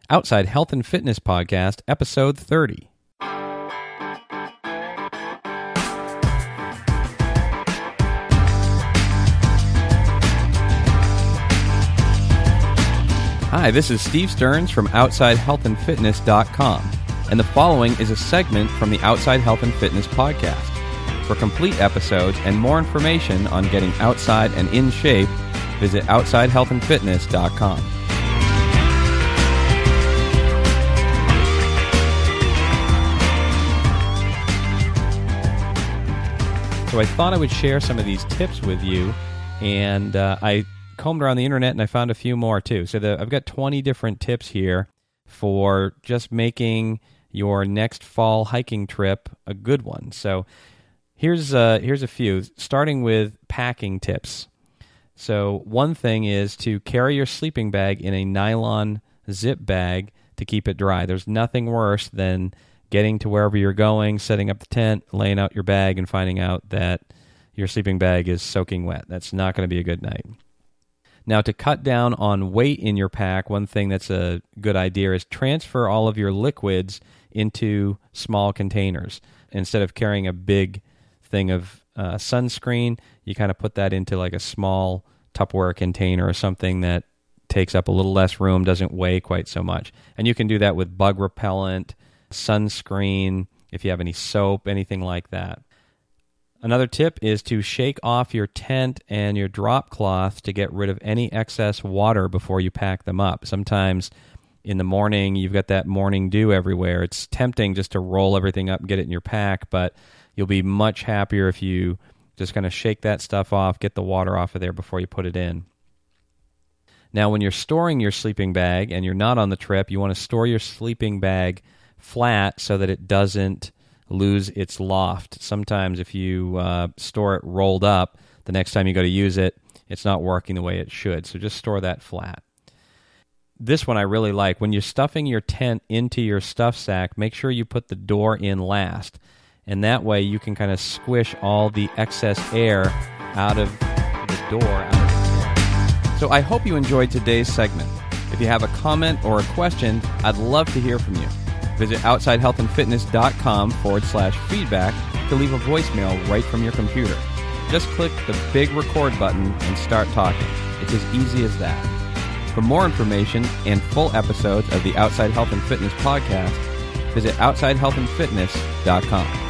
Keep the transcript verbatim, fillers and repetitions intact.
Outside Health and Fitness Podcast, Episode thirty. Hi, this is Steve Stearns from outside health and fitness dot com, and the following is a segment from the Outside Health and Fitness Podcast. For complete episodes and more information on getting outside and in shape, visit outside health and fitness dot com. So I thought I would share some of these tips with you, and uh, I combed around the internet and I found a few more too. So the, I've got twenty different tips here for just making your next fall hiking trip a good one. So here's uh, here's a few, starting with packing tips. So one thing is to carry your sleeping bag in a nylon zip bag to keep it dry. There's nothing worse than getting to wherever you're going, setting up the tent, laying out your bag, and finding out that your sleeping bag is soaking wet. That's not going to be a good night. Now, to cut down on weight in your pack, one thing that's a good idea is transfer all of your liquids into small containers. Instead of carrying a big thing of uh, sunscreen, you kind of put that into like a small Tupperware container or something that takes up a little less room, doesn't weigh quite so much. And you can do that with bug repellent, sunscreen, if you have any soap, anything like that. Another tip is to shake off your tent and your drop cloth to get rid of any excess water before you pack them up. Sometimes in the morning, you've got that morning dew everywhere. It's tempting just to roll everything up and get it in your pack, but you'll be much happier if you just kind of shake that stuff off, get the water off of there before you put it in. Now, when you're storing your sleeping bag and you're not on the trip, you want to store your sleeping bag flat so that it doesn't lose its loft. Sometimes if you uh, store it rolled up, the next time you go to use it, it's not working the way it should. So just store that flat. This one I really like. When you're stuffing your tent into your stuff sack, make sure you put the door in last. And that way you can kind of squish all the excess air out of the door, out of the tent. So I hope you enjoyed today's segment. If you have a comment or a question, I'd love to hear from you. Visit outside health and fitness dot com forward slash feedback to leave a voicemail right from your computer. Just click the big record button and start talking. It's as easy as that. For more information and full episodes of the Outside Health and Fitness Podcast, visit outside health and fitness dot com.